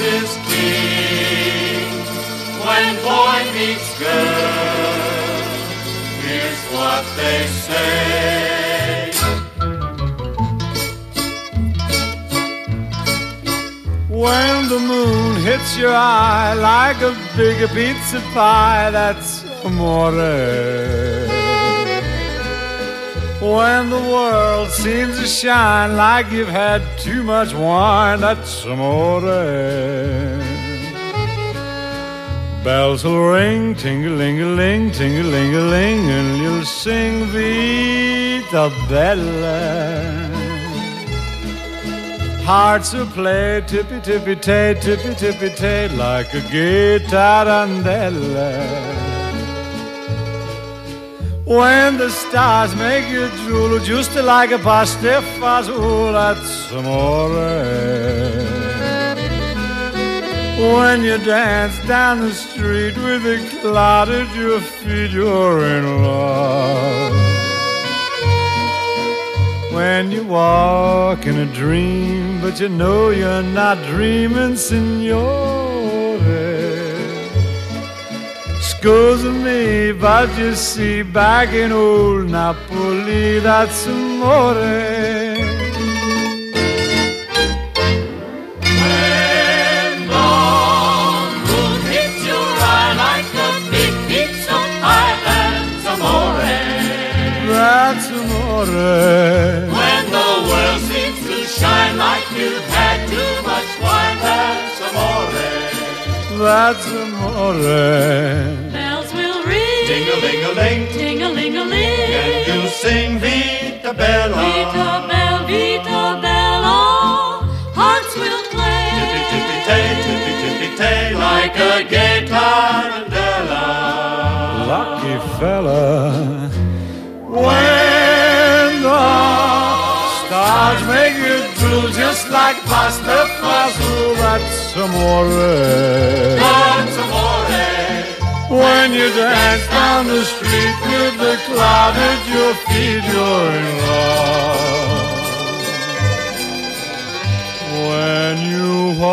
is king. When boy meets girl, here's what they say. When the moon hits your eye like a big pizza pie, that's amore. When the world seems to shine like you've had too much wine, that's amore. Bells will ring, ting-a-ling-a-ling, ting-a-ling-a-ling, and you'll sing Vita Bella. Hearts will play tippy-tippy-tay, tippy-tippy-tay, like a gay tarantella. When the stars make you drool, just like a pasta fazool, that's amore. When you dance down the street with a cloud at your feet, you're in love. When you walk in a dream, but you know you're not dreaming, signore. Scusa me, but you see, back in old Napoli, that's amore. When the moon hits your eye like a big pizza pie, that's amore. That's amore. When the world seems to shine like you've had too much wine, that's amore. That's amore. Bells will ring, Ting-a-ling-a-ling, ting-a-ling-a-ling, and you'll sing Vita Bella. Vita Bella. Hearts will play, Tippy-tippy-tay, tippy-tippy-tay, like a gay tarantella. Lucky fella. When the stars make you drool just like pasta fazool, that's amore. That's amore. When you dance down the street with the cloud at your feet, you're in love. When you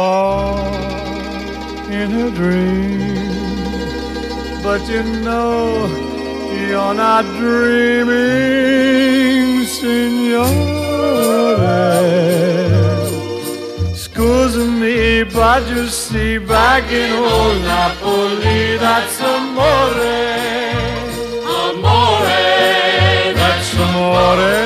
walk in a dream, but you know you're not dreaming, signore. Scusa me, but you see, back in old Napoli, that's amore. Amore. That's amore.